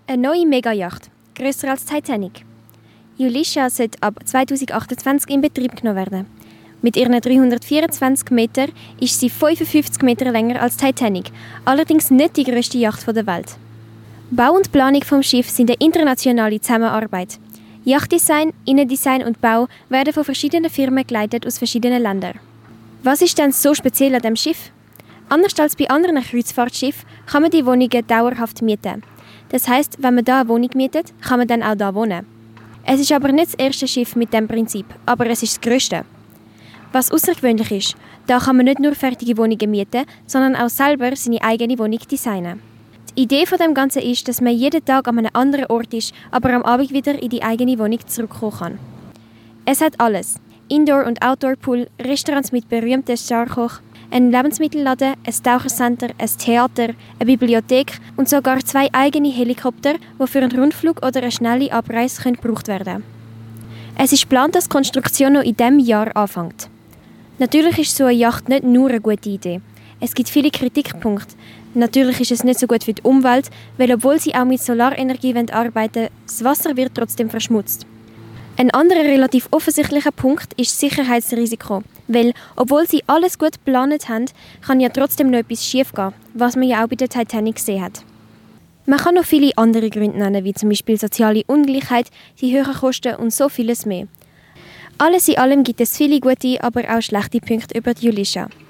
Eine neue Megayacht, grösser als Titanic. Ulysses sollte ab 2028 in Betrieb genommen werden. Mit ihren 324 Metern ist sie 55 Meter länger als Titanic, allerdings nicht die grösste Yacht der Welt. Bau und Planung des Schiffs sind eine internationale Zusammenarbeit. Yachtdesign, Innendesign und Bau werden von verschiedenen Firmen geleitet aus verschiedenen Ländern. Was ist denn so speziell an diesem Schiff? Anders als bei anderen Kreuzfahrtschiffen kann man die Wohnungen dauerhaft mieten. Das heisst, wenn man da eine Wohnung mietet, kann man dann auch da wohnen. Es ist aber nicht das erste Schiff mit diesem Prinzip, aber es ist das grösste. Was außergewöhnlich ist, da kann man nicht nur fertige Wohnungen mieten, sondern auch selber seine eigene Wohnung designen. Die Idee von dem Ganzen ist, dass man jeden Tag an einem anderen Ort ist, aber am Abend wieder in die eigene Wohnung zurückkommen kann. Es hat alles. Indoor- und Outdoor-Pool, Restaurants mit berühmten Starkoch, ein Lebensmittelladen, ein Tauchercenter, ein Theater, eine Bibliothek und sogar 2 eigene Helikopter, die für einen Rundflug oder eine schnelle Abreise gebraucht werden können. Es ist geplant, dass die Konstruktion noch in diesem Jahr anfängt. Natürlich ist so eine Yacht nicht nur eine gute Idee. Es gibt viele Kritikpunkte. Natürlich ist es nicht so gut für die Umwelt, weil obwohl sie auch mit Solarenergie arbeiten wollen, das Wasser wird trotzdem verschmutzt. Ein anderer relativ offensichtlicher Punkt ist das Sicherheitsrisiko, weil, obwohl sie alles gut geplant haben, kann ja trotzdem noch etwas schiefgehen, was man ja auch bei der Titanic gesehen hat. Man kann noch viele andere Gründe nennen, wie zum Beispiel soziale Ungleichheit, die hohen Kosten und so vieles mehr. Alles in allem gibt es viele gute, aber auch schlechte Punkte über die Ulysses.